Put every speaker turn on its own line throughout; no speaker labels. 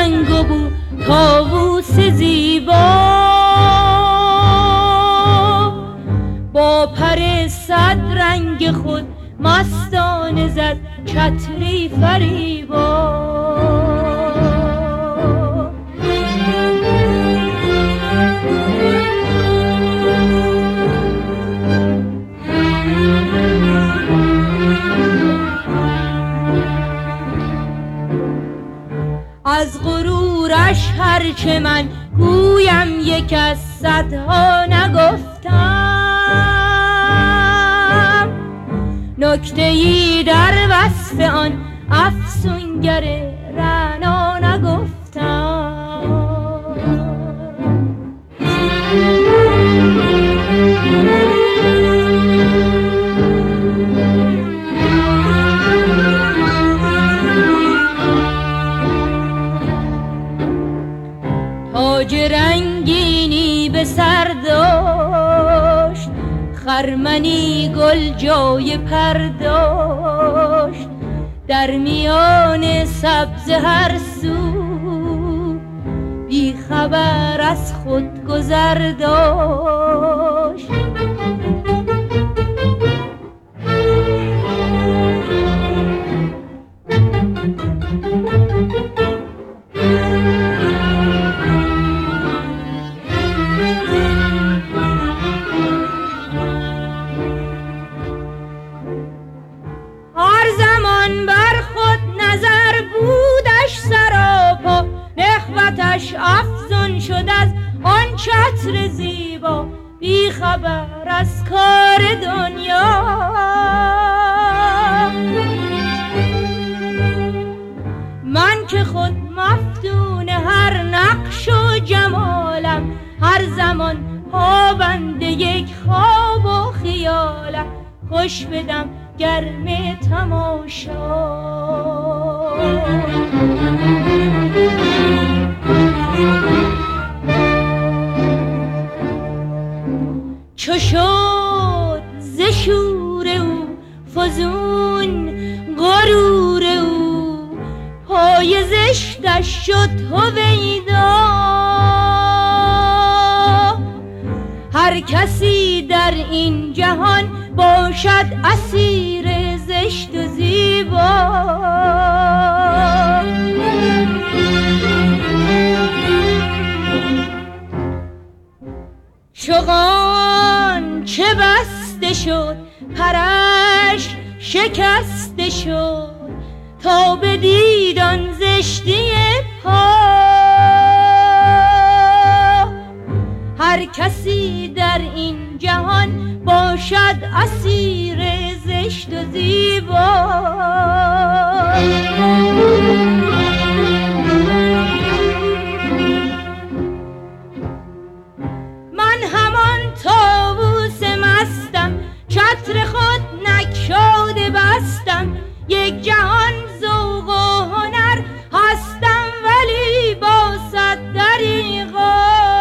رنگ و بو طاووس زیبا، با پر صد رنگ خود مستانه زد چتری فریبا. از غرورش هرچه من گویم یک از صدها نگفتم، نکته‌ای در وصف آن افسونگر رعنا نگفتم. تاج رنگینی به سر داشت، خرمنی گل جای پر داشت، در میان سبز هر سو بی خبر از خود گذر داشت. افزون شد از آن چتر زیبا، بی خبر از کار دنیا. من که خود مفتون هر نقش و جمالم، هر زمان پابند یک خواب و خیالم، خوش بدم گرم تماشا. چو شد ز شور او فزون غرور او، پای زشتش شد هویدا. هر کسی در این جهان باشد اسیر زشت و زیبا. چوغان چه بسته شد پرش شکسته شد، تا بدید آن زشتی پا. هر کسی در این جهان باشد اسیر زشت و زیبا. من همان طاووس مستم، چتر خود نگشاده بستم، یک جهان ذوق و هنر هستم، ولی با صد دریغا.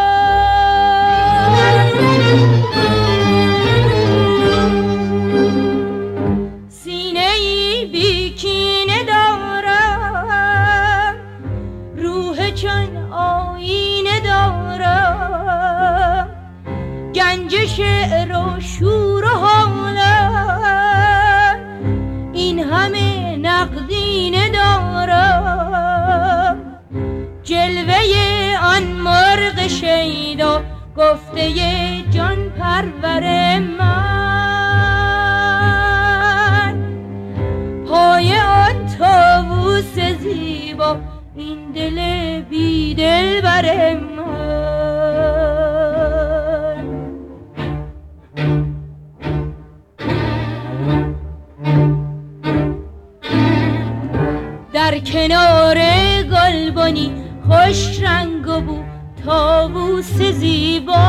سینه‌ای بی کینه دارم، روح چون آینه دارم، گنج شعر و شور و حالم، این همه نقدینه دارم. جلوه آن مرغ شیدا، گفته جان پرور من، پای آن طاووس زیبا، این دل بی دل بر من. در کنار گلبنی خوش رنگ و بو طاووس زیبا،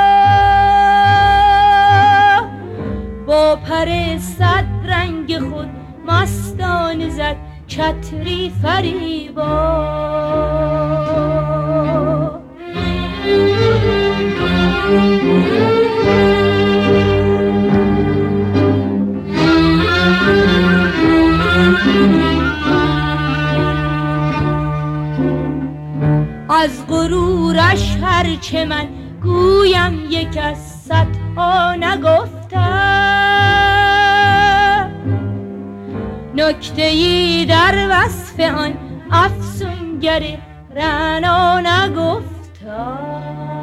با پر صد رنگ خود مستانه زد چتری فریبا. از غرورش هرچه من گویم یک از صدها نگفتم. نکته‌ای در وصف آن افسونگر رعنا نگفتم.